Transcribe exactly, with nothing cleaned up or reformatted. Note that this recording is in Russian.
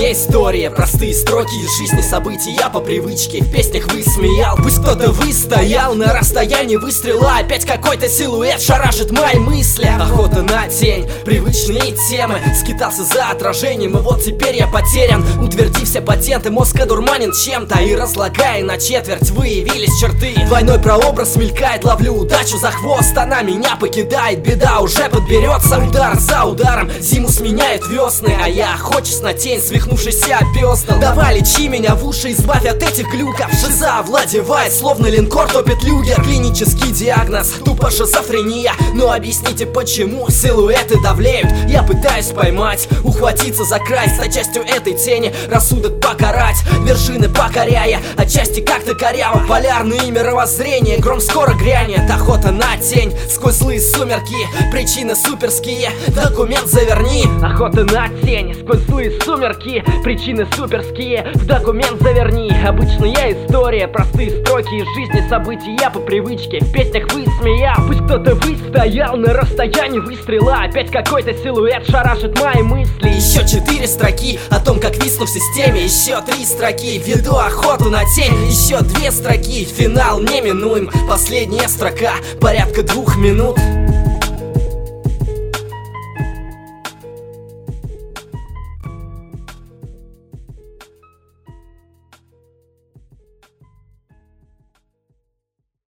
Обычная история, простые строки из жизни, события по привычке. В песнях высмеял, пусть кто-то выстоял. На расстоянии выстрела опять какой-то силуэт шарашит мои мысли. Охота на тень, привычные темы. Скитался за отражением, и вот теперь я потерян. Утвердив все патенты, мозг одурманен чем-то. И разлагая на четверть, выявились черты. Двойной прообраз мелькает, ловлю удачу за хвост. Она меня покидает, беда уже подберется. Удар за ударом, зиму сменяют весны, а я охочусь на тень, свихнувшийся опёсна. Давай лечи меня в уши, избавь от этих глюков. Шиза овладевает, словно линкор топит люгер. Клинический диагноз, тупо шизофрения. Но объясните, почему силуэты давлеют. Я пытаюсь поймать, ухватиться за край, стать частью этой тени, рассудок покарать, вершины покоряя, отчасти как-то коряво. Полярные мировоззрения, гром скоро грянет. Охота на тень, сквозь злые сумерки, причины суперские, документ заверни. Охота на тень, сквозь злые сумерки, причины суперские, в документ заверни. Обычная история, простые строки из жизни, события по привычке. В песнях высмеял, пусть кто-то выстоял. На расстоянии выстрела опять какой-то силуэт шарашит мои мысли. Еще четыре строки о том, как висну в системе. Еще три строки, веду охоту на тень. Еще две строки, финал неминуем. Последняя строка, порядка двух минут.